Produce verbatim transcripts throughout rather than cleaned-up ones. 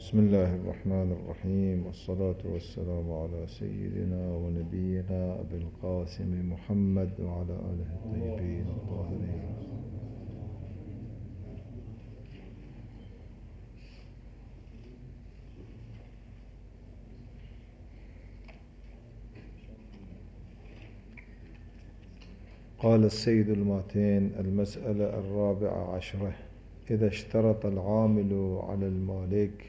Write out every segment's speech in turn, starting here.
بسم الله الرحمن الرحيم، والصلاة والسلام على سيدنا ونبينا أبي القاسم محمد وعلى آله الطيبين الطاهرين. قال السيد الماتين: المسألة الرابعة عشرة: إذا اشترط العامل على المالك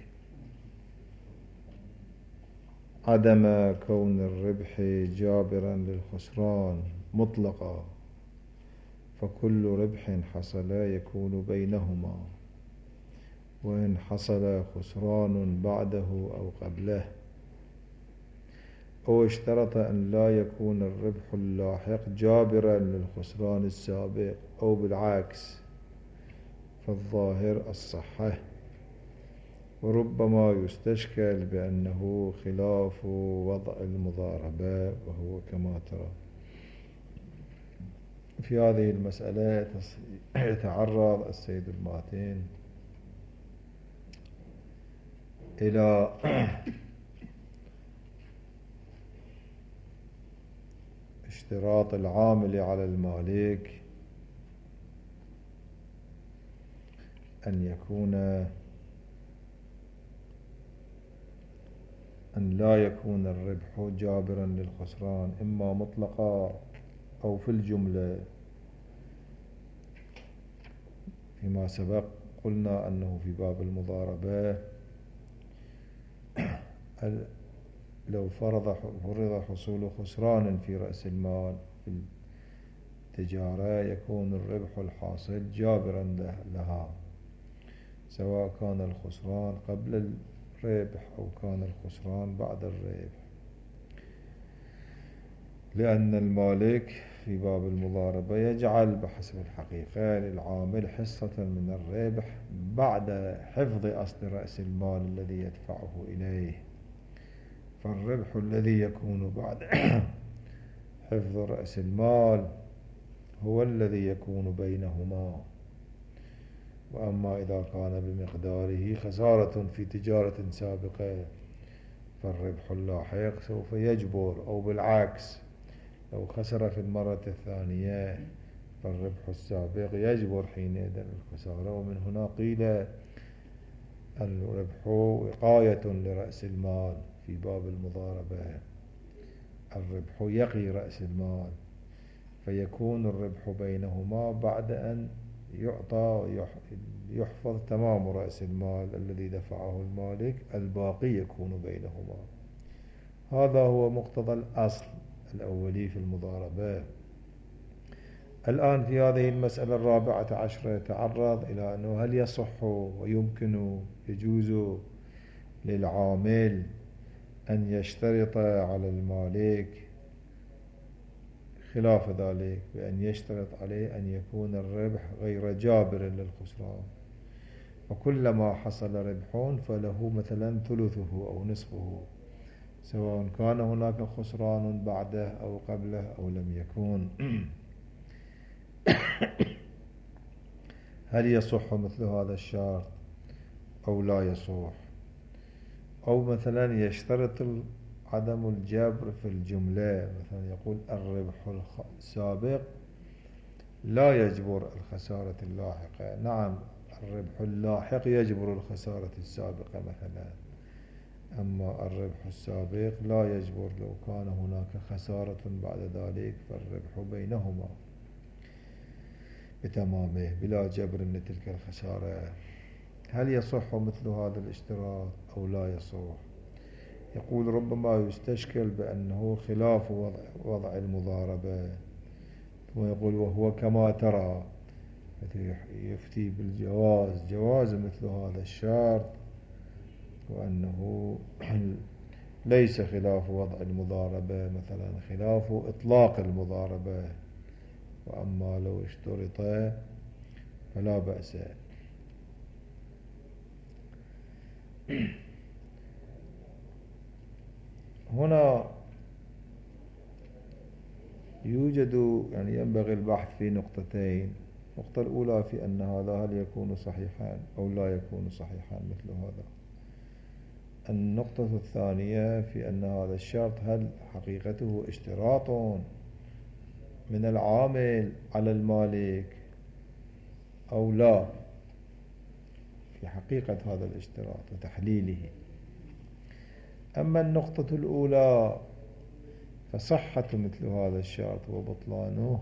عدم كون الربح جابرا للخسران مطلقا، فكل ربح حصل يكون بينهما، وإن حصل خسران بعده أو قبله، أو اشترط أن لا يكون الربح اللاحق جابرا للخسران السابق أو بالعكس، فالظاهر الصحة، وربما يستشكل بأنه خلاف وضع المضاربة، وهو كما ترى. في هذه المسألة يتعرض السيد الماتين إلى اشتراط العامل على المالك أن يكون أن لا يكون الربح جابرا للخسران، إما مطلقا أو في الجملة. فيما سبق قلنا أنه في باب المضاربة لو فرض فرض حصول خسران في رأس المال في التجارة يكون الربح الحاصل جابرا لها، سواء كان الخسران قبل الربح أو كان الخسران بعد الربح، لأن المالك في باب المضاربة يجعل بحسب الحقيقة للعامل حصة من الربح بعد حفظ أصل رأس المال الذي يدفعه إليه، فالربح الذي يكون بعد حفظ رأس المال هو الذي يكون بينهما. وأما إذا كان بمقداره خسارة في تجارة سابقة فالربح اللاحق سوف يجبر، أو بالعكس لو خسر في المرة الثانية فالربح السابق يجبر حينئذ الخسارة. ومن هنا قيل الربح وقاية لرأس المال في باب المضاربة، الربح يقي رأس المال، فيكون الربح بينهما بعد أن يعطى يحفظ تمام رأس المال الذي دفعه المالك، الباقي يكون بينهما. هذا هو مقتضى الأصل الأولي في المضاربة. الآن في هذه المسألة الرابعة عشرة يتعرض إلى أنه هل يصح ويمكن يجوز للعامل أن يشترط على المالك خلاف ذلك، بأن يشترط عليه أن يكون الربح غير جابر للخسران، وكلما حصل ربح فله مثلا ثلثه أو نصفه، سواء كان هناك خسران بعده أو قبله أو لم يكن. هل يصح مثل هذا الشرط أو لا يصح؟ أو مثلا يشترط عدم الجبر في الجملة، مثلا يقول الربح السابق لا يجبر الخسارة اللاحقة. نعم، الربح اللاحق يجبر الخسارة السابقة مثلا، أما الربح السابق لا يجبر لو كان هناك خسارة بعد ذلك، فالربح بينهما بتمامه بلا جبر لتلك الخسارة. هل يصح مثل هذا الاشتراط أو لا يصح؟ يقول ربما يستشكل بأنه خلاف وضع, وضع المضاربة، ويقول وهو كما ترى، يفتي بالجواز جواز مثل هذا الشرط، وأنه ليس خلاف وضع المضاربة، مثلا خلاف إطلاق المضاربة، وأما لو اشترط فلا بأس. هنا يوجد يعني ينبغي البحث في نقطتين. النقطة الأولى في أن هذا هل يكون صحيحا أو لا يكون صحيحا مثل هذا. النقطة الثانية في أن هذا الشرط هل حقيقته اشتراط من العامل على المالك أو لا، في حقيقة هذا الاشتراط وتحليله. أما النقطة الأولى فصحة مثل هذا الشرط وبطلانه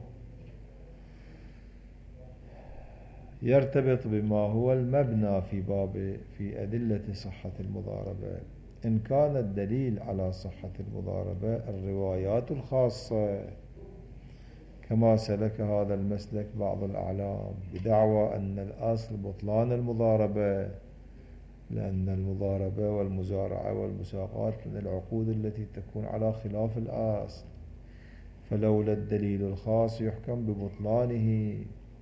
يرتبط بما هو المبنى في باب في أدلة صحة المضاربة. إن كان الدليل على صحة المضاربة الروايات الخاصة، كما سلك هذا المسلك بعض الأعلام بدعوى أن الأصل بطلان المضاربة، لأن المضاربة والمزارعة والمساقات من العقود التي تكون على خلاف الأصل، فلولا الدليل الخاص يحكم ببطلانه،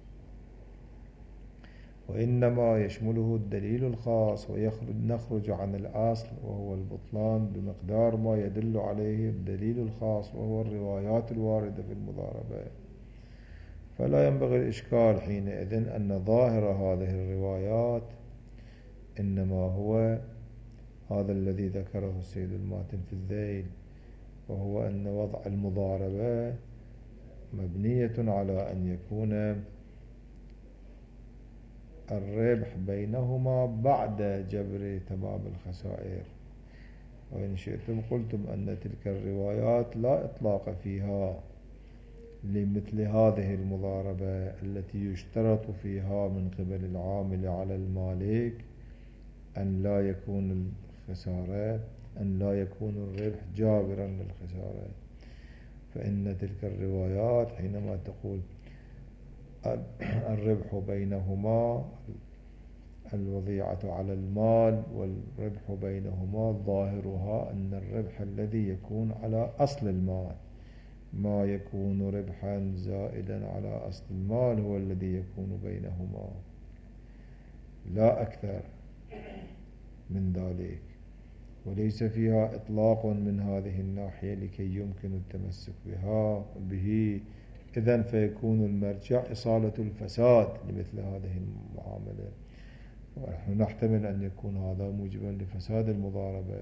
وإنما يشمله الدليل الخاص ونخرج عن الأصل وهو البطلان بمقدار ما يدل عليه الدليل الخاص وهو الروايات الواردة في المضاربة. فلا ينبغي الإشكال حينئذ أن ظاهر هذه الروايات إنما هو هذا الذي ذكره السيد الماتن في الذيل، وهو أن وضع المضاربة مبنية على أن يكون الربح بينهما بعد جبر تمام الخسائر. وإن شئتم قلتم أن تلك الروايات لا إطلاق فيها لمثل هذه المضاربة التي يشترط فيها من قبل العامل على المالك أن لا يكون الخسارة أن لا يكون الربح جابرا للخسارة. فإن تلك الروايات حينما تقول الربح بينهما الوضيعة على المال والربح بينهما، ظاهرها أن الربح الذي يكون على أصل المال ما يكون ربحا زائدا على أصل المال هو الذي يكون بينهما، لا أكثر من ذلك. وليس فيها إطلاق من هذه الناحية لكي يمكن التمسك بها به، إذن فيكون المرجع إصالة الفساد لمثل هذه المعاملة، ونحن نحتمل أن يكون هذا موجبا لفساد المضاربة.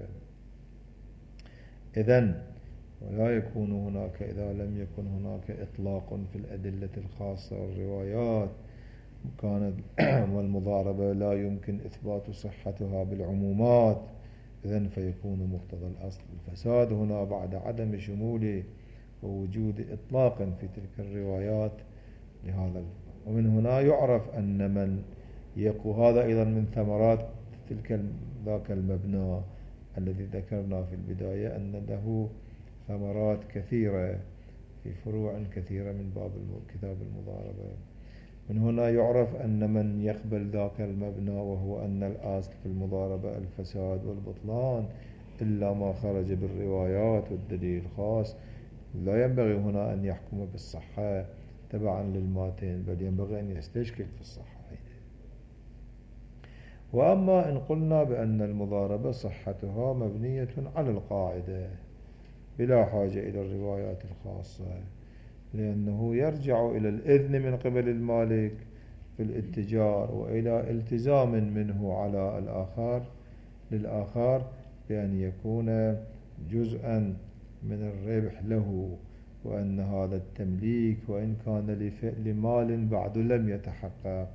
إذن ولا يكون هناك إذا لم يكن هناك إطلاق في الأدلة الخاصة والروايات كانت والمضاربة لا يمكن إثبات صحتها بالعمومات، إذن فيكون مقتضى الأصل الفساد هنا بعد عدم شمول ووجود إطلاق في تلك الروايات لهذا. ومن هنا يعرف أن من يقول هذا أيضا من ثمرات تلك ذاك المبنى الذي ذكرنا في البداية أن له ثمرات كثيرة في فروع كثيرة من باب كتاب المضاربة. من هنا يعرف أن من يقبل ذاك المبنى وهو أن الأصل في المضاربة الفساد والبطلان إلا ما خرج بالروايات والدليل الخاص، لا ينبغي هنا أن يحكم بالصحة تبعا للماتن، بل ينبغي أن يستشكل في الصحة. وأما إن قلنا بأن المضاربة صحتها مبنية على القاعدة بلا حاجة إلى الروايات الخاصة، لأنه يرجع إلى الإذن من قبل المالك في الاتجار وإلى التزام منه على الآخر للآخر بأن يكون جزءا من الربح له، وأن هذا التمليك وإن كان لمال بعد لم يتحقق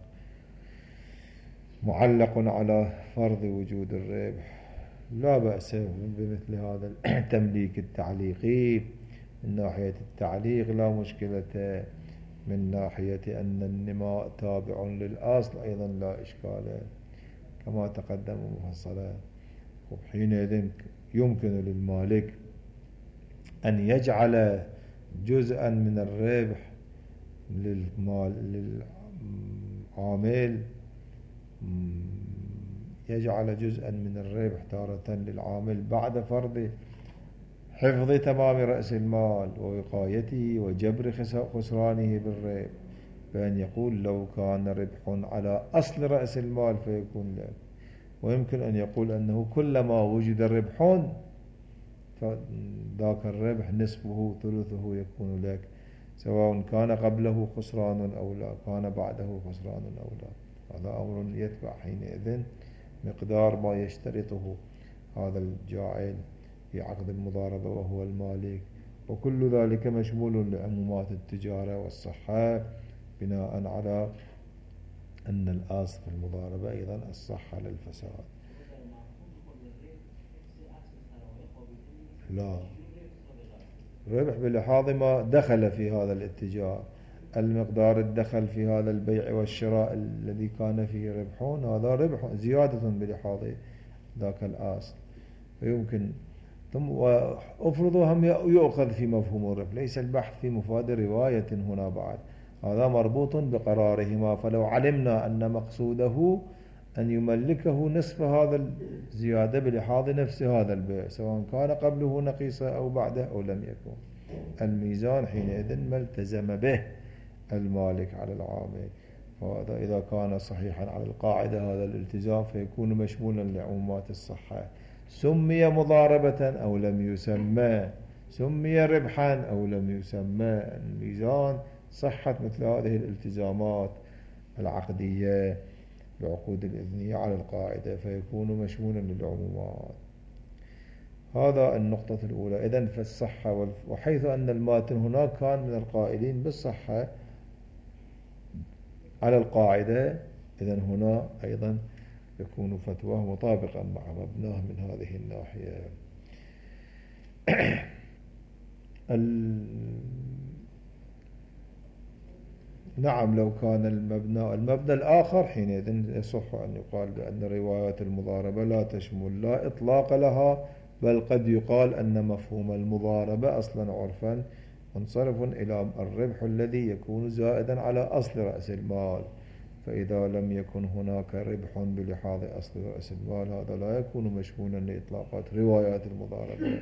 معلق على فرض وجود الربح، لا بأس بمثل هذا التمليك التعليقي. من ناحية التعليق لا مشكلة، من ناحية أن النماء تابع للأصل أيضا لا إشكال كما تقدم مفصلا. وحينئذ يمكن للمالك أن يجعل جزءا من الربح للمال للعامل يجعل جزءا من الربح تارة للعامل بعد فرض حفظ تمام رأس المال ووقايته وجبر خسرانه بالربح، بأن يقول لو كان ربح على أصل رأس المال فيكون لك. ويمكن أن يقول أنه كلما وجد ربح فذاك الربح نصفه ثلثه يكون لك، سواء كان قبله خسران أو لا، كان بعده خسران أو لا. هذا أمر يتبع حينئذ مقدار ما يشترطه هذا الجاعل في عقد المضاربة وهو المالك، وكل ذلك مشمول لعمومات التجارة والصحة، بناء على أن الأصل في المضاربة أيضا الصحة للفساد. لا، ربح بلحاظ ما دخل في هذا الاتجار، المقدار الدخل في هذا البيع والشراء الذي كان فيه ربح، هذا ربح زيادة بلحاظ ذاك الأصل، ويمكن ثم وأفرضوا هم يؤخذ في مفهوم الربح، ليس البحث في مفاد رواية هنا بعد، هذا مربوط بقرارهما. فلو علمنا أن مقصوده أن يملكه نصف هذا الزيادة بلحاظ نفس هذا البيع، سواء كان قبله نقيصة أو بعده أو لم يكن، الميزان حينئذ ما التزم به المالك على العامل. وهذا إذا كان صحيحا على القاعدة هذا الالتزام فيكون مشمولا لعمومات الصحة، سمي مضاربة أو لم يسمى، سمي ربحا أو لم يسمى، الميزان صحة مثل هذه الالتزامات العقدية العقود الإذنية على القاعدة فيكون مشمولا للعمومات. هذا النقطة الأولى. إذن فالصحة، وحيث أن الماتن هناك كان من القائلين بالصحة على القاعدة، إذن هنا أيضا يكون فتواه مطابقا مع مبناه من هذه الناحية. نعم، لو كان المبنى المبنى الآخر حينئذ يصح أن يقال بأن روايات المضاربة لا تشمل، لا إطلاق لها، بل قد يقال أن مفهوم المضاربة أصلا عرفا منصرف إلى الربح الذي يكون زائدا على أصل رأس المال، فإذا لم يكن هناك ربح بلحاظ أصل رأس المال هذا لا يكون مشمولا لإطلاقات روايات المضاربة،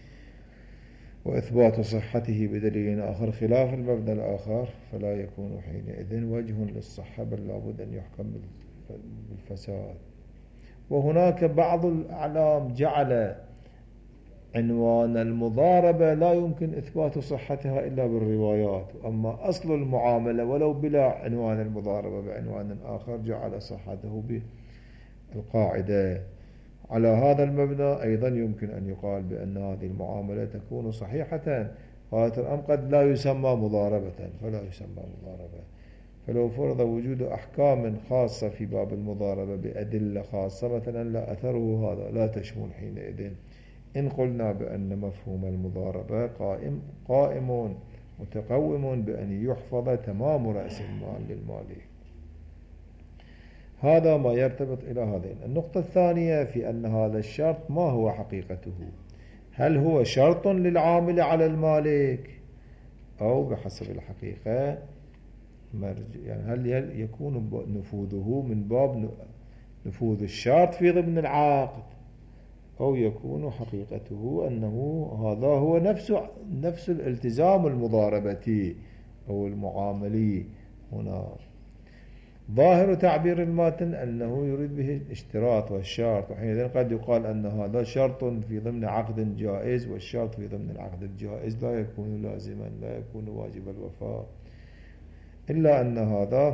وإثبات صحته بدليل آخر خلاف المبنى الآخر فلا يكون حينئذ وجه للصحة، بل لابد أن يحكم بالفساد. وهناك بعض الأعلام جعل عنوان المضاربة لا يمكن إثبات صحتها إلا بالروايات، أما أصل المعاملة ولو بلا عنوان المضاربة بعنوان آخر جعل صحته بالقاعدة. على هذا المبنى أيضا يمكن أن يقال بأن هذه المعاملة تكون صحيحة، هذا الأمر قد لا يسمى مضاربة فلا يسمى مضاربة. فلو فرض وجود أحكام خاصة في باب المضاربة بأدلة خاصة مثلا لا أثره هذا لا تشمل حينئذ، إن قلنا بأن مفهوم المضاربة قائم قائم متقوم بأن يحفظ تمام رأس المال للمالك. هذا ما يرتبط إلى هذين. النقطة الثانية في أن هذا الشرط ما هو حقيقته، هل هو شرط للعامل على المالك أو بحسب الحقيقة يعني هل يكون نفوذه من باب نفوذ الشرط في ضمن العقد، أو يكون حقيقته أنه هذا هو نفس نفس الالتزام المضاربتي أو المعاملي. هنا ظاهر تعبير الماتن أنه يريد به الاشتراط والشرط، وحينئذ قد يقال أن هذا شرط في ضمن عقد جائز، والشرط في ضمن العقد الجائز لا يكون لازما، لا يكون واجب الوفاء، إلا أن هذا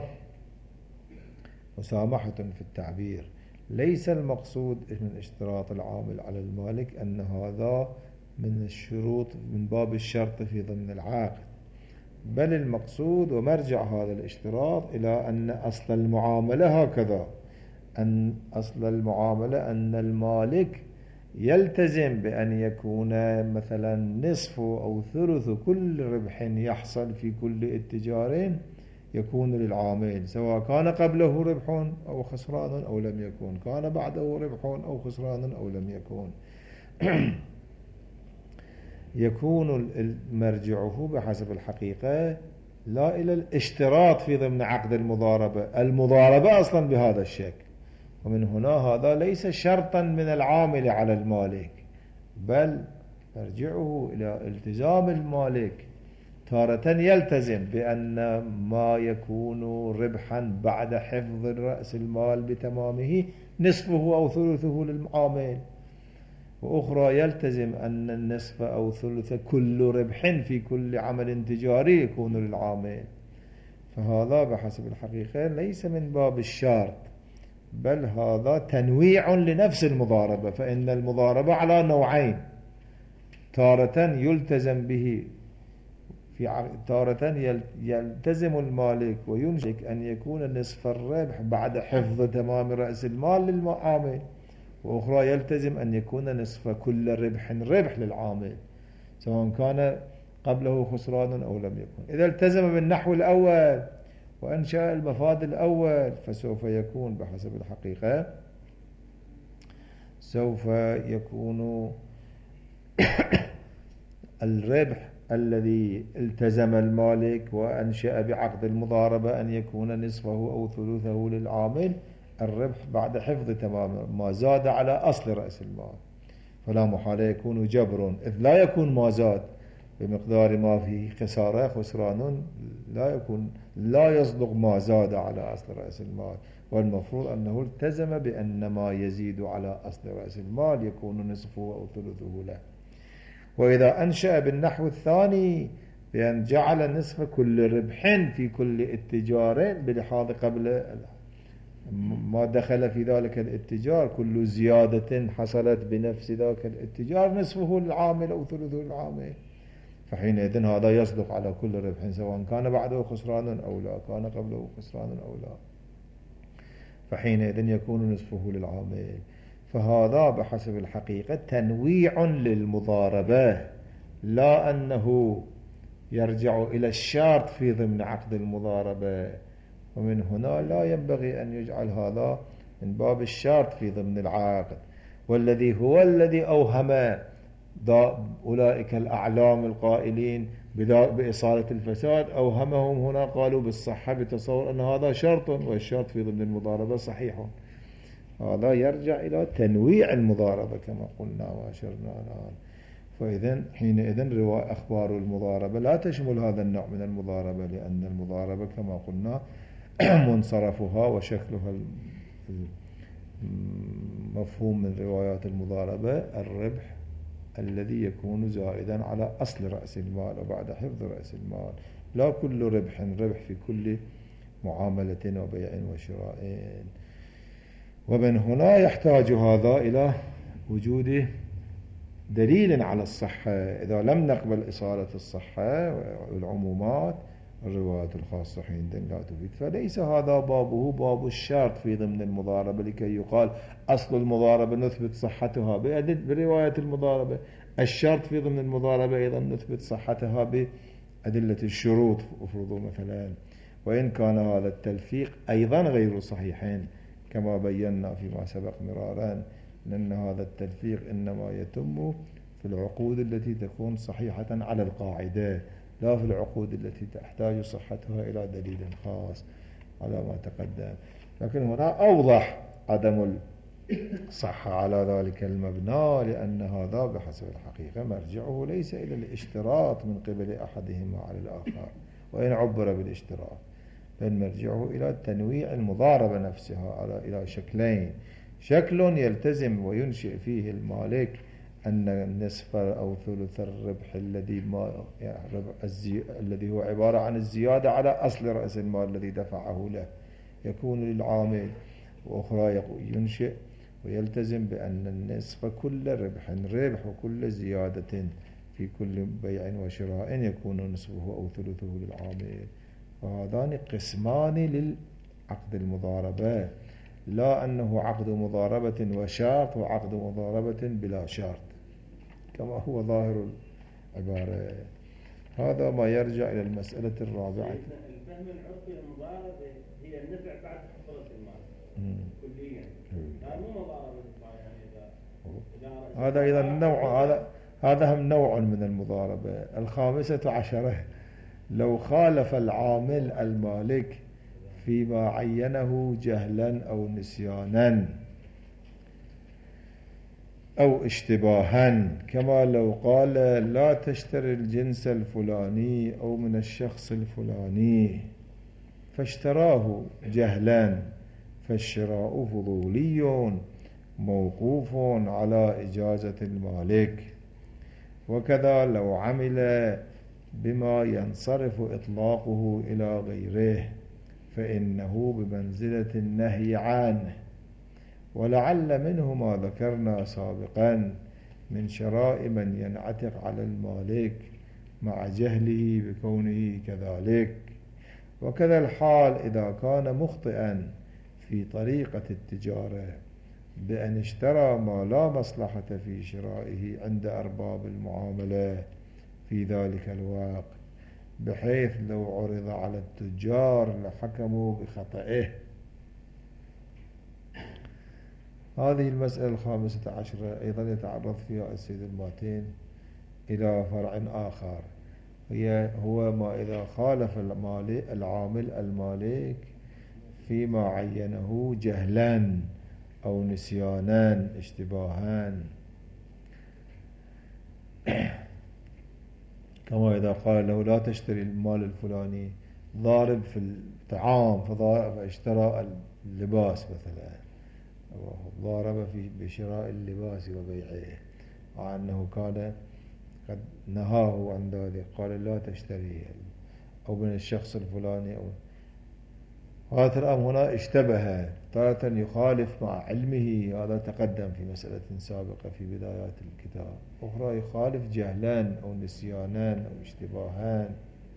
مسامحة في التعبير. ليس المقصود من اشتراط العامل على المالك أن هذا من الشروط من باب الشرط في ضمن العقد، بل المقصود ومرجع هذا الاشتراط إلى أن أصل المعاملة هكذا، أن أصل المعاملة أن المالك يلتزم بأن يكون مثلا نصف أو ثلث كل ربح يحصل في كل اتجار يكون للعامل، سواء كان قبله ربح أو خسران أو لم يكن، كان بعده ربح أو خسران أو لم يكن. يكون مرجعه بحسب الحقيقة لا إلى الاشتراط في ضمن عقد المضاربة، المضاربة أصلا بهذا الشكل، ومن هنا هذا ليس شرطا من العامل على المالك، بل مرجعه إلى التزام المالك تارة يلتزم بأن ما يكون ربحا بعد حفظ رأس المال بتمامه نصفه أو ثلثه للعامل، وأخرى يلتزم أن النصف أو ثلث كل ربح في كل عمل تجاري يكون للعامل. فهذا بحسب الحقيقة ليس من باب الشرط، بل هذا تنويع لنفس المضاربة، فإن المضاربة على نوعين، تارة يلتزم به في تارة يلتزم المالك وينشك أن يكون نصف الربح بعد حفظ تمام رأس المال للعامل، وأخرى يلتزم أن يكون نصف كل ربح ربح للعامل سواء كان قبله خسران أو لم يكن. إذا التزم بالنحو الأول وأنشأ المفاد الأول فسوف يكون بحسب الحقيقة سوف يكون الربح الذي التزم المالك وأنشأ بعقد المضاربة أن يكون نصفه أو ثلثه للعامل الربح بعد حفظ تمام ما زاد على أصل رأس المال، فلا محالة يكون جبر، إذ لا يكون ما زاد بمقدار ما فيه خسارة خسران، لا يكون لا يصدق ما زاد على أصل رأس المال، والمفروض أنه التزم بأن ما يزيد على أصل رأس المال يكون نصفه أو ثلثه له. وإذا أنشأ بالنحو الثاني بأن جعل نصف كل ربح في كل اتجار بلحاظ قبل ما دخل في ذلك الاتجار كل زيادة حصلت بنفس ذاك الاتجار نصفه للعامل أو ثلثه للعامل، فحينئذ هذا يصدق على كل ربح سواء كان بعده خسران أو لا، كان قبله خسران أو لا، فحينئذ يكون نصفه للعامل. فهذا بحسب الحقيقة تنويع للمضاربة، لا أنه يرجع إلى الشرط في ضمن عقد المضاربة، ومن هنا لا ينبغي أن يجعل هذا من باب الشرط في ضمن العقد، والذي هو الذي أوهم أولئك الأعلام القائلين بإصالة الفساد، أوهمهم هنا قالوا بالصحة بتصور أن هذا شرط، والشرط في ضمن المضاربة صحيح. هذا يرجع إلى تنويع المضاربة كما قلنا وأشرنا الآن. فإذن حينئذ رواية أخبار المضاربة لا تشمل هذا النوع من المضاربة، لأن المضاربة كما قلنا منصرفها وشكلها مفهوم من روايات المضاربة الربح الذي يكون زائدا على أصل رأس المال وبعد حفظ رأس المال، لا كل ربح ربح في كل معاملة وبيع وشراء. ومن هنا يحتاج هذا إلى وجود دليل على الصحة. إذا لم نقبل إصالة الصحة والعمومات الروايات الخاصة حينئذ لا تفيد، فليس هذا بابه باب الشرط في ضمن المضاربة لكي يقال أصل المضاربة نثبت صحتها برواية المضاربة، الشرط في ضمن المضاربة أيضا نثبت صحتها بأدلة الشروط افرضوا مثلا. وإن كان هذا التلفيق أيضا غير صحيحين كما بينا فيما سبق مرارا، لأن هذا التلفيق إنما يتم في العقود التي تكون صحيحة على القاعدة، لا في العقود التي تحتاج صحتها إلى دليل خاص على ما تقدم. لكن هنا أوضح عدم الصحة على ذلك المبنى، لأن هذا بحسب الحقيقة مرجعه ليس إلى الاشتراط من قبل أحدهما على الآخر وإن عبر بالاشتراط، بل مرجعه إلى تنويع المضاربة نفسها على إلى شكلين: شكل يلتزم وينشئ فيه المالك أن النصف أو ثلث الربح الذي ما يعني الذي هو عبارة عن الزيادة على أصل رأس المال الذي دفعه له يكون للعامل، وأخرى ينشئ ويلتزم بأن النصف كل ربح ربح وكل زيادة في كل بيع وشراء يكون نصفه أو ثلثه للعامل. وهذان قسمان للعقد المضاربة، لا أنه عقد مضاربة وشرط وعقد مضاربة بلا شرط كما هو ظاهر العبارة. هذا ما يرجع إلى المسألة الرابعة. الفهم العرفي للمضاربة هي النفع بعد حصول المال كليا، لا مو مضاربة يعني. هذا إذا النوع هذا هذا هم نوع من المضاربة. الخامسة عشرة: لو خالف العامل المالك فيما عينه جهلا أو نسيانا أو اشتباها، كما لو قال لا تشتري الجنس الفلاني أو من الشخص الفلاني فاشتراه جهلا، فالشراء فضولي موقوف على إجازة المالك. وكذا لو عمل بما ينصرف إطلاقه إلى غيره فإنه بمنزلة النهي عنه، ولعل منه ما ذكرنا سابقا من شراء من ينعتق على المالك مع جهله بكونه كذلك. وكذا الحال إذا كان مخطئا في طريقة التجارة بأن اشترى ما لا مصلحة في شرائه عند أرباب المعاملة في ذلك الوقت، بحيث لو عرض على التجار لحكموا بخطئه. هذه المسألة الخامسة عشرة أيضا يتعرض فيها السيد الماتين إلى فرع آخر، هي هو ما إذا خالف العامل المالك فيما عينه جهلا أو نسيانا اشتباهان، كما إذا قال له لا تشتري المال الفلاني، ضارب في الطعام فاشترى اللباس مثلا، ضارب في بشراء اللباس وبيعه، مع أنه كان قد نهاه عن ذلك، قال لا تشتري، أو من الشخص الفلاني أو هذا الأمر هنا اشتبه، تارة يخالف مع علمه، هذا تقدم في مسألة سابقة في بدايات الكتاب، أخرى يخالف جهلان أو نسيانان أو اشتباهان.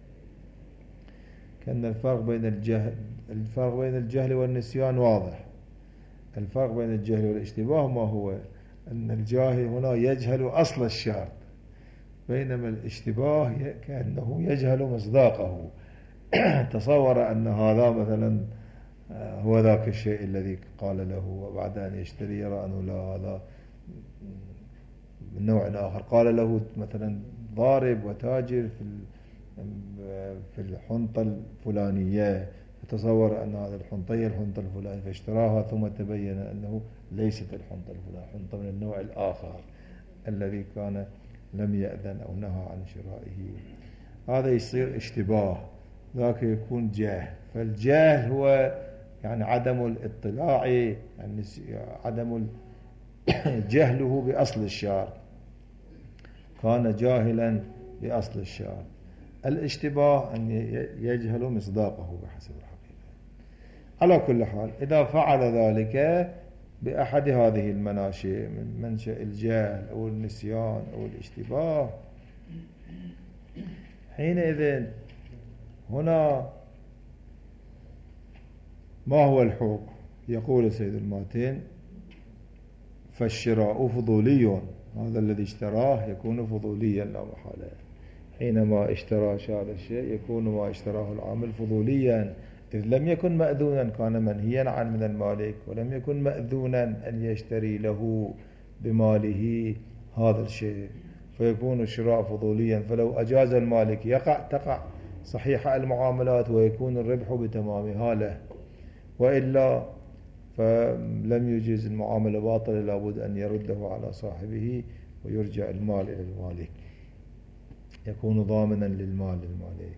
كأن الفرق بين الجهل الفرق بين الجهل والنسيان واضح. الفرق بين الجهل والاشتباه ما هو؟ أن الجاهل هنا يجهل أصل الشرط، بينما الاشتباه كأنه يجهل مصداقه، تصور أن هذا مثلا هو ذاك الشيء الذي قال له، وبعد أن يشتري يرى أنه لا، هذا من نوع آخر. قال له مثلا ضارب وتاجر في في الحنطة الفلانية، فتصور أن هذا الحنطة هي الحنطة الفلانية، فاشتراها ثم تبين أنه ليست الحنطة الفلانية، حنطة من النوع الآخر الذي كان لم يأذن أو نهى عن شرائه. هذا يصير اشتباه، ذاك يكون جهل. فالجهل هو يعني عدم الاطلاع، يعني عدم جهله بأصل الشرط، كان جاهلا بأصل الشرط. الاشتباه أن يجهل مصداقه بحسب الحقيقة. على كل حال إذا فعل ذلك بأحد هذه المناشئ من منشأ الجهل أو النسيان أو الاشتباه، حينئذ هنا ما هو الحكم؟ يقول السيد الماتين فالشراء فضولي، هذا الذي اشتراه يكون فضوليا لا محالة. حينما اشترى هذا الشيء يكون ما اشتراه العامل فضوليا، إذ لم يكن مأذونا، كان منهيا عن من المالك، ولم يكن مأذونا أن يشتري له بماله هذا الشيء، فيكون الشراء فضوليا. فلو أجاز المالك يقع تقع صحيح المعاملات ويكون الربح بتمامها له، وإلا فلم يجيز المعاملة باطلة، لابد أن يرده على صاحبه ويرجع المال إلى المالك، يكون ضامنا للمال للمالك.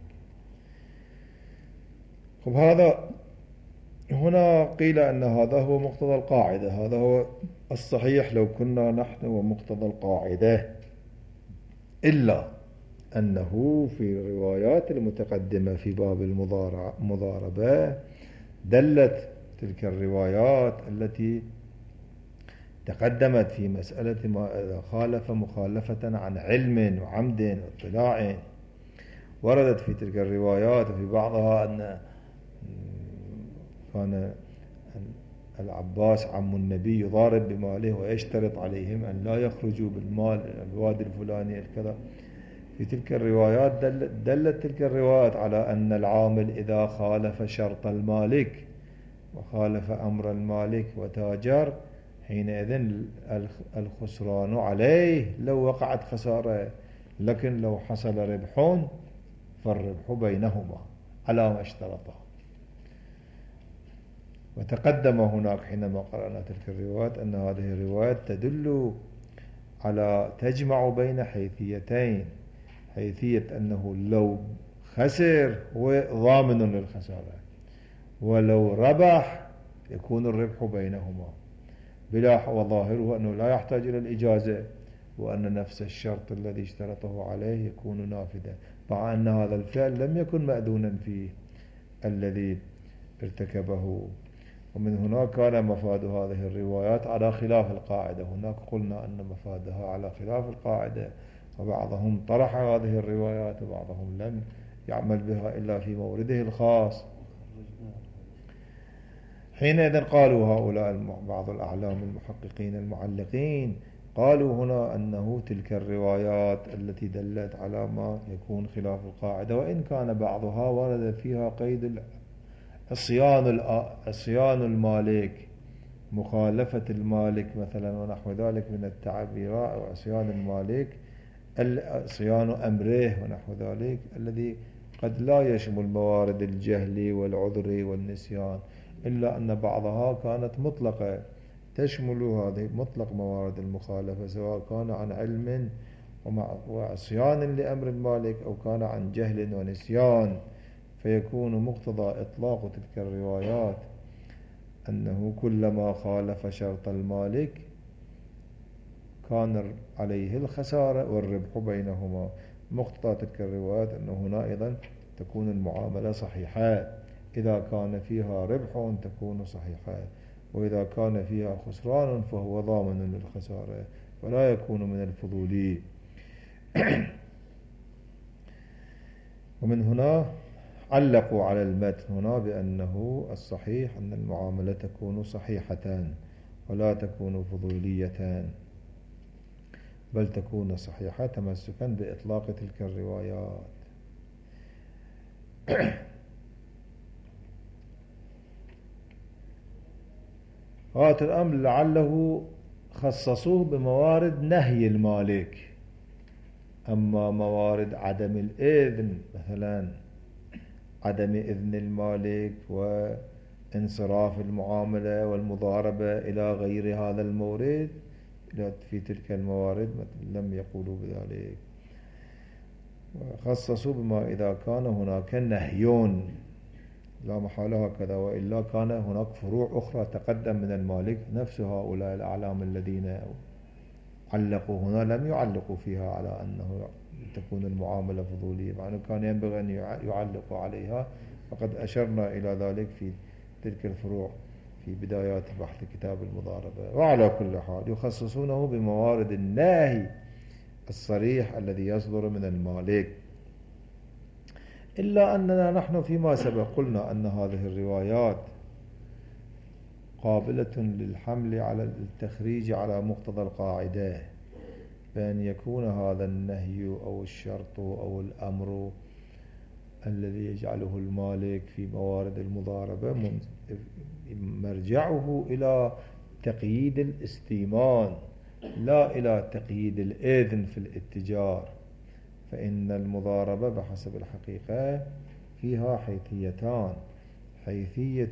خب هذا هنا قيل أن هذا هو مقتضى القاعدة، هذا هو الصحيح لو كنا نحن ومقتضى القاعدة، إلا أنه في الروايات المتقدمة في باب المضاربة دلت تلك الروايات التي تقدمت في مسألة ما إذا خالف مخالفة عن علم وعمد واطلاع، وردت في تلك الروايات في بعضها أن كان العباس عم النبي يضارب بماله ويشترط عليهم أن لا يخرجوا بالمال إلى الوادي الفلاني الكذا. في تلك الروايات دلت, دلت تلك الروايات على أن العامل إذا خالف شرط المالك وخالف أمر المالك وتاجر، حينئذ الخسران عليه لو وقعت خسارة، لكن لو حصل ربح فالربح بينهما على ما اشترطه. وتقدم هناك حينما قرأنا تلك الروايات أن هذه الروايات تدل على تجمع بين حيثيتين، حيثية أنه لو خسر هو ضامن للخسارة، ولو ربح يكون الربح بينهما بلا، وظاهره أنه لا يحتاج إلى الإجازة، وأن نفس الشرط الذي اشترطه عليه يكون نافذا، مع أن هذا الفعل لم يكن مأذونا فيه الذي ارتكبه ومن هنا كان مفاد هذه الروايات على خلاف القاعدة. هناك قلنا أن مفادها على خلاف القاعدة، وبعضهم طرح هذه الروايات وبعضهم لم يعمل بها إلا في مورده الخاص. حينئذ قالوا هؤلاء بعض الأعلام المحققين المعلقين، قالوا هنا أنه تلك الروايات التي دلت على ما يكون خلاف القاعدة، وإن كان بعضها ورد فيها قيد عصيان عصيان المالك، مخالفة المالك مثلا ونحو ذلك من التعبيرات، أو عصيان المالك عصيان أمره ونحو ذلك، الذي قد لا يشمل موارد الجهل والعذر والنسيان، إلا أن بعضها كانت مطلقة تشمل هذه مطلق موارد المخالفة، سواء كان عن علم وعصيان لأمر المالك أو كان عن جهل ونسيان. فيكون مقتضى إطلاق تلك الروايات أنه كلما خالف شرط المالك كان عليه الخسارة والربح بينهما. مقتضى تلك الروايات أنه هنا أيضا تكون المعاملة صحيحة، إذا كان فيها ربح تكون صحيحة، وإذا كان فيها خسران فهو ضامن للخسارة ولا يكون من الفضولي. ومن هنا علقوا على المتن هنا بأنه الصحيح أن المعاملة تكون صحيحة ولا تكون فضولية، بل تكون صحيحة تمسكا بإطلاق تلك الروايات. هذا الأمر لعله خصصوه بموارد نهي المالك، أما موارد عدم الإذن مثلا عدم إذن المالك وانصراف المعاملة والمضاربة إلى غير هذا المورد في تلك الموارد لم يقولوا بذلك، خصصوا بما إذا كان هناك نهيون لا محالة هكذا، وإلا كان هناك فروع أخرى تقدم من المالك. نفس هؤلاء الأعلام الذين علقوا هنا لم يعلقوا فيها على أنه تكون المعاملة فضولية، مع أنه كان ينبغي أن يعلقوا عليها، وقد أشرنا إلى ذلك في تلك الفروع في بدايات بحث كتاب المضاربة. وعلى كل حال يخصصونه بموارد النهي الصريح الذي يصدر من المالك، إلا أننا نحن فيما سبق قلنا أن هذه الروايات قابلة للحمل على التخريج على مقتضى القاعدة، بأن يكون هذا النهي أو الشرط أو الأمر الذي يجعله المالك في موارد المضاربة مرجعه إلى تقييد الاستيمان لا إلى تقييد الإذن في الاتجار، فإن المضاربة بحسب الحقيقة فيها حيثيتان: حيثية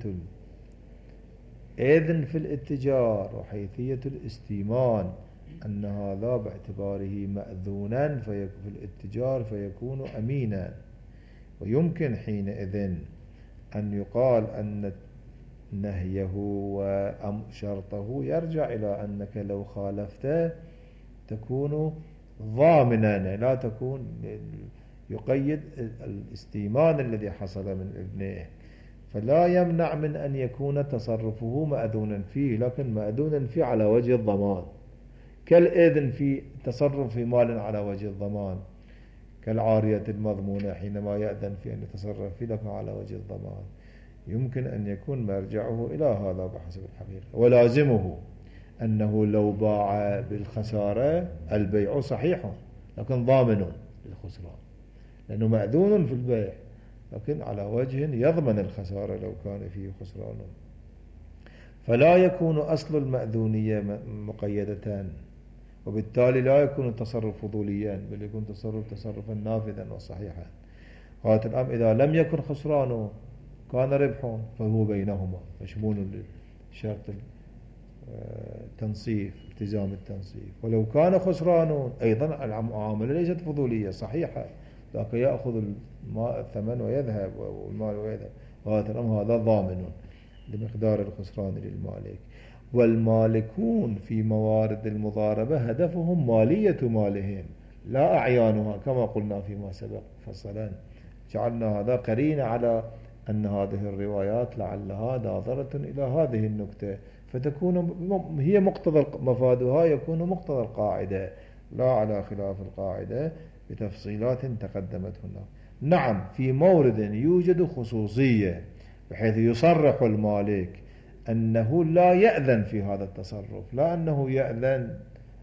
الإذن في الاتجار وحيثية الاستيمان، أن هذا باعتباره مأذونا في الاتجار فيكون أمينا، ويمكن حينئذ أن يقال أن نهيه وشرطه يرجع إلى أنك لو خالفته تكون ضامنا، لا تكون يقيد الاستيمان الذي حصل من إذنه، فلا يمنع من أن يكون تصرفه مأذونا فيه، لكن مأذونا فيه على وجه الضمان، كالإذن في تصرف في مال على وجه الضمان، كالعارية المضمونة حينما يأذن في أن يتصرف فيه لكن على وجه الضمان. يمكن أن يكون مرجعه إلى هذا بحسب الحقيقة، ولازمه أنه لو باع بالخسارة البيع صحيح لكن ضامن للخسران، لأنه مأذون في البيع لكن على وجه يضمن الخسارة لو كان فيه خسران، فلا يكون أصل المأذونية مقيدة، وبالتالي لا يكون التصرف فضوليا بل يكون تصرف تصرفا نافذا وصحيحا. هذا الأمر إذا لم يكن خسرانه كان ربح فهو بينهما مشمول لشرط التنصيف التزام التنصيف، ولو كان خسرانه أيضا المعاملة ليست فضولية صحيحة، لكن يأخذ الماء الثمن ويذهب والمال ويذهب، وهذا الأمر هذا ضامن لمقدار الخسران للمالك. والمالكون في موارد المضاربة هدفهم مالية مالهم لا أعيانها، كما قلنا فيما سبق فصلا، جعلنا هذا قرين على أن هذه الروايات لعلها ناظرة إلى هذه النكتة، فتكون هي مقتضى مفادها يكون مقتضى القاعدة لا على خلاف القاعدة بتفصيلات تقدمت هنا. نعم في مورد يوجد خصوصية بحيث يصرح المالك أنه لا يأذن في هذا التصرف، لا أنه يأذن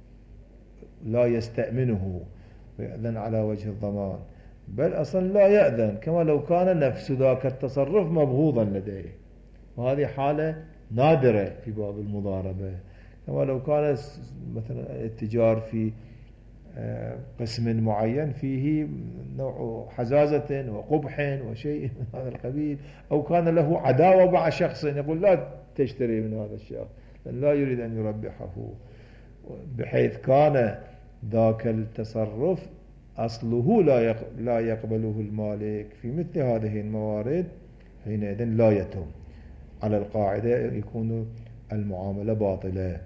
لا يستأمنه ويأذن على وجه الضمان، بل أصلا لا يأذن، كما لو كان نفس ذاك التصرف مبغوضا لديه، وهذه حالة نادرة في باب المضاربة، كما لو كان مثلا التجار في قسم معين فيه نوع حزازة وقبح وشيء من هذا القبيل، أو كان له عداوة مع شخص يقول لا تشتري من هذا الشخص لا يريد أن يربحه، بحيث كان ذاك التصرف أصله لا يقبله المالك، في مثل هذه الموارد حينئذ لا يتم على القاعدة يكون المعاملة باطلة،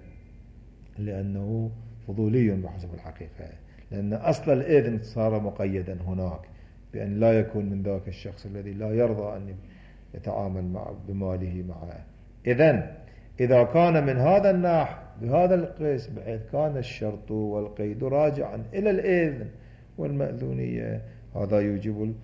لأنه فضولي بحسب الحقيقة، لأن أصل الإذن صار مقيدا هناك بأن لا يكون من ذاك الشخص الذي لا يرضى أن يتعامل مع بماله معه. إذن إذا كان من هذا النحو بهذا القسم بحيث كان الشرط والقيد راجعا إلى الإذن والمأذونية، هذا يوجب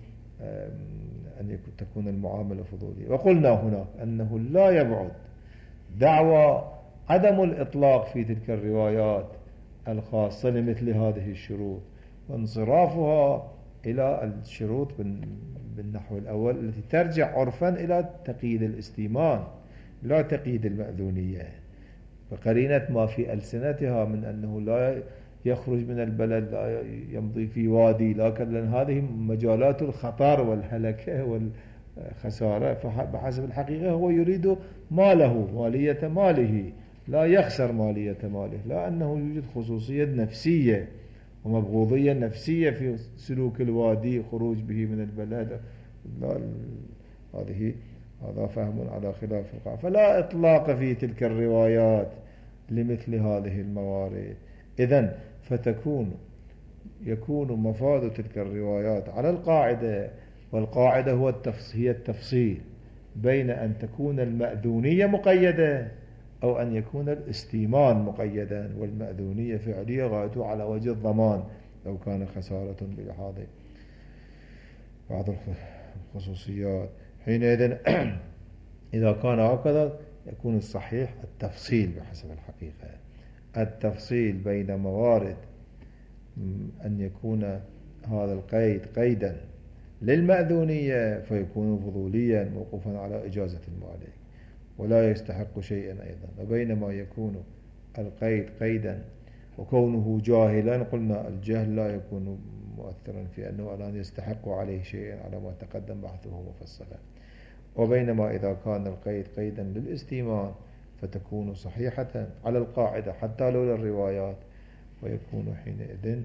أن تكون المعاملة فضولية. وقلنا هناك أنه لا يبعد دعوى عدم الإطلاق في تلك الروايات الخاصة لمثل هذه الشروط وانصرافها إلى الشروط بالنحو الأول التي ترجع عرفا إلى تقييد الاستيمان لا تقييد المأذونية، وقرينة ما في ألسنتها من أنه لا يخرج من البلد لا يمضي في وادي، لكن لأن هذه مجالات الخطر والهلكة والخسارة، فبحسب الحقيقة هو يريد ماله مالية ماله لا يخسر مالية ماله، لا أنه يوجد خصوصية نفسية ومبغوضية نفسية في سلوك الوادي خروج به من البلد، هذه هذا فهم على خلاف القاعدة، فلا إطلاق في تلك الروايات لمثل هذه الموارد. إذن فتكون يكون مفاد تلك الروايات على القاعدة، والقاعدة هو هي التفصيل بين أن تكون المأذونية مقيدة أو أن يكون الاستيمان مقيدا، والمأذونية فعلية غايته على وجه الضمان لو كان خسارة بلحاظ بعض الخصوصيات. حينئذ إذا كان هكذا يكون الصحيح التفصيل بحسب الحقيقة، التفصيل بين موارد أن يكون هذا القيد قيدا للمأذونية فيكون فضوليا موقوفا على إجازة المالك ولا يستحق شيئا أيضا، وبينما يكون القيد قيدا وكونه جاهلا، قلنا الجهل لا يكون مؤثرا في أنه الآن يستحق عليه شيئا على ما تقدم بحثه مفصلا، وبينما إذا كان القيد قيدا للاستيمان فتكون صحيحة على القاعدة حتى لولا الروايات، ويكون حينئذ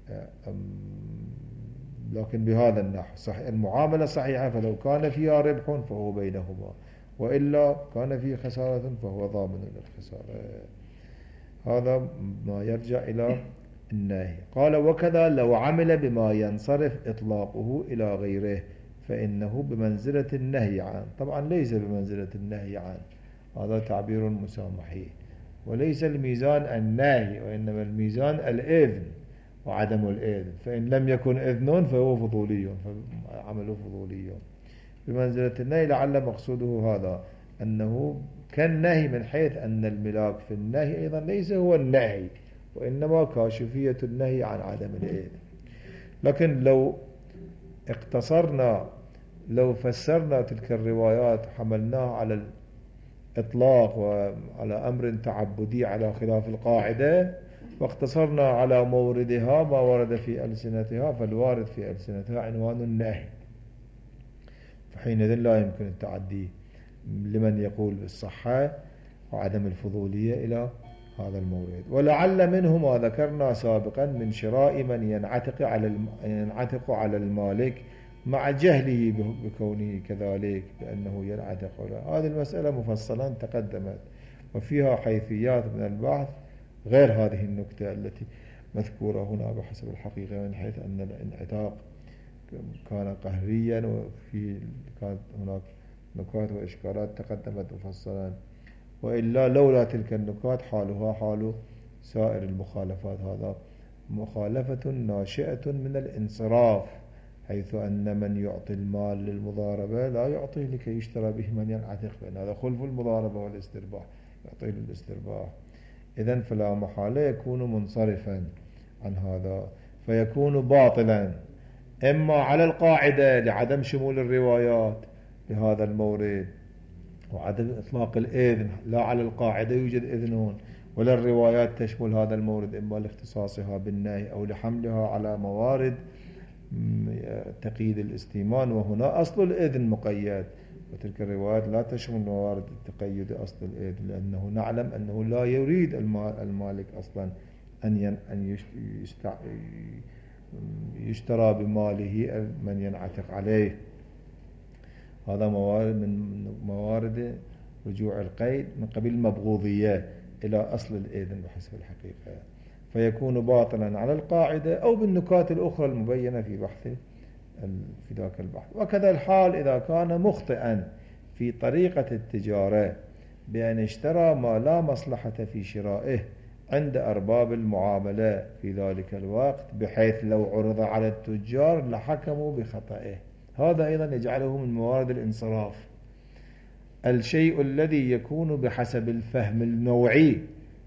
لكن بهذا النحو صحيح المعاملة صحيحة، فلو كان فيها ربح فهو بينهما، وإلا كان فيه خسارة فهو ضامن للخسارة. هذا ما يرجع إلى النهي. قال وكذا لو عمل بما ينصرف إطلاقه إلى غيره فإنه بمنزلة النهي عنه. طبعا ليس بمنزلة النهي عنه، هذا تعبير مسامحي، وليس الميزان النهي وإنما الميزان الإذن وعدم الإذن، فإن لم يكن إذن فهو فضولي، فعمله فضولي بمنزلة النهي، لعل مقصوده هذا أنه كالنهي من حيث أن الملاك في النهي أيضا ليس هو النهي وإنما كاشفية النهي عن عدم الإذن. لكن لو اقتصرنا لو فسرنا تلك الروايات حملناها على الإطلاق وعلى أمر تعبدي على خلاف القاعدة واقتصرنا على موردها ما ورد في ألسنتها، فالوارد في ألسنتها عنوان النهي، فحينئذ لا يمكن التعدي لمن يقول بالصحة وعدم الفضولية إلى هذا المورد. ولعل منه ما ذكرنا سابقا من شراء من ينعتق على ينعتق على المالك مع جهله بكونه كذلك بأنه ينعتق له. هذه المسألة مفصلا تقدمت وفيها حيثيات من البحث غير هذه النكتة التي مذكورة هنا بحسب الحقيقة، من حيث أن الانعتاق كان قهريا وفي كانت هناك نكات وإشكالات تقدمت مفصلا، وإلا لولا تلك النكات حالها حال سائر المخالفات. هذا مخالفة ناشئة من الانصراف، حيث أن من يعطي المال للمضاربة لا يعطيه لكي يشترى به من ينعتق، لأن هذا خلف المضاربة والاسترباح، يعطيه للاسترباح. إذن فلا محالة يكون منصرفا عن هذا، فيكون باطلا إما على القاعدة لعدم شمول الروايات لهذا المورد وعدم إطلاق الإذن، لا على القاعدة يوجد إذن ولا الروايات تشمل هذا المورد، إما لاختصاصها بالنهي أو لحملها على موارد تقييد الاستيمان، وهنا أصل الإذن مقيد، وتلك الروايات لا تشمل موارد التقيد أصل الإذن، لأنه نعلم أنه لا يريد المالك أصلا أن أن يشترى بماله من ينعتق عليه. هذا موارد من موارد رجوع القيد من قبيل المبغوضية إلى أصل الإذن بحسب الحقيقة، فيكون باطلا على القاعدة أو بالنكات الأخرى المبينة في بحث في ذاك البحث. وكذا الحال إذا كان مخطئا في طريقة التجارة بأن اشترى ما لا مصلحة في شرائه عند أرباب المعاملة في ذلك الوقت، بحيث لو عرض على التجار لحكموا بخطئه. هذا أيضا يجعله من موارد الانصراف، الشيء الذي يكون بحسب الفهم النوعي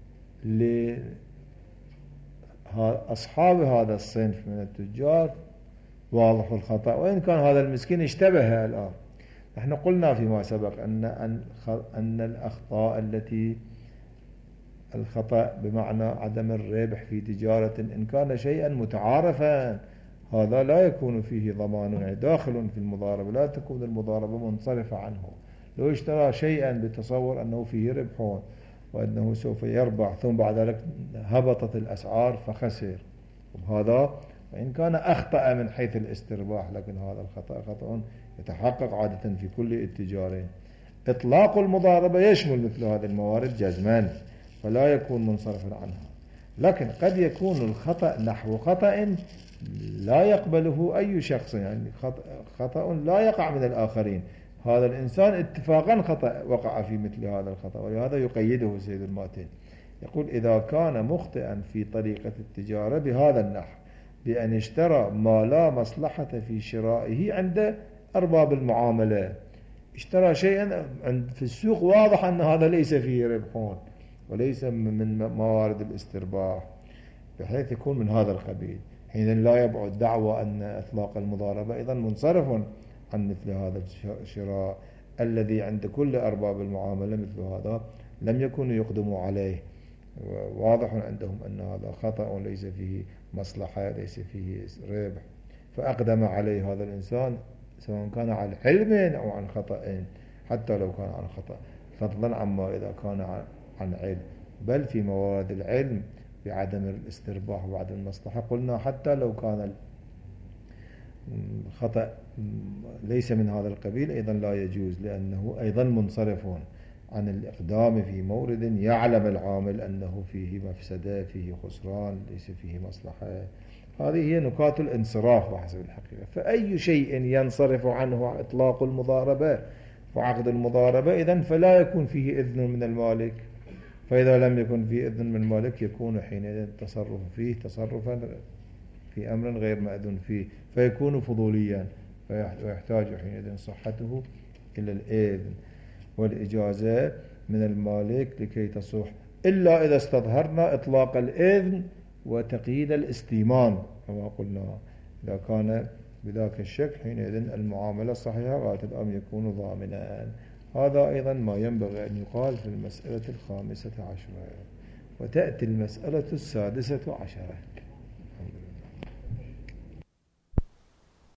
لأصحاب هذا الصنف من التجار واضح الخطأ، وإن كان هذا المسكين اشتبه الآن. نحن قلنا فيما سبق أن أن الأخطاء التي الخطأ بمعنى عدم الربح في تجارة إن كان شيئا متعارفا هذا لا يكون فيه ضمان داخل في المضاربة، لا تكون المضاربة منصرفة عنه. لو اشترى شيئا بتصور أنه فيه ربح وأنه سوف يربح ثم بعد ذلك هبطت الأسعار فخسر، هذا وإن كان أخطأ من حيث الاسترباح، لكن هذا الخطأ خطأ يتحقق عادة في كل التجارين. إطلاق المضاربة يشمل مثل هذه الموارد جزما، فلا يكون منصرفا عنها. لكن قد يكون الخطأ نحو خطأ لا يقبله أي شخص، يعني خطأ لا يقع من الآخرين، هذا الإنسان اتفاقا خطأ وقع في مثل هذا الخطأ، ولهذا يقيده سيد الماتين، يقول إذا كان مخطئا في طريقة التجارة بهذا النحو بأن اشترى ما لا مصلحة في شرائه عند أرباب المعاملة، اشترى شيئا في السوق واضح أن هذا ليس فيه ربح وليس من موارد الاسترباح، بحيث يكون من هذا القبيل، حين لا يبعد دعوى أن إطلاق المضاربة أيضا منصرف عن مثل هذا الشراء الذي عند كل أرباب المعاملة. مثل هذا لم يكونوا يقدموا عليه، واضح عندهم أن هذا خطأ ليس فيه مصلحة ليس فيه ربح، فأقدم عليه هذا الإنسان سواء كان عن علم أو عن خطأ، حتى لو كان عن خطأ، فضلا عما إذا كان عن علم. بل في موارد العلم بعدم الاسترباح وعدم المصلحة قلنا حتى لو كان الخطأ ليس من هذا القبيل أيضا لا يجوز، لأنه أيضا منصرف عن الإقدام في مورد يعلم العامل أنه فيه مفسدة فيه خسران ليس فيه مصلحة. هذه هي نكات الانصراف بحسب الحقيقة. فأي شيء ينصرف عنه إطلاق المضاربة وعقد المضاربة إذن فلا يكون فيه إذن من المالك، فإذا لم يكن فيه إذن من المالك يكون حينئذ التصرف فيه تصرفا في أمر غير مأذون فيه، فيكون فضوليا، ويحتاج حينئذ صحته إلى الإذن والإجازة من المالك لكي تصح، إلا إذا استظهرنا إطلاق الإذن وتقييد الاستيمان كما قلنا. إذا كان بذاك الشكل حينئذ المعاملة الصحيحة غاية الأمر يكون ضامنا. هذا أيضا ما ينبغي أن يقال في المسألة الخامسة عشرة. وتأتي المسألة السادسة عشرة.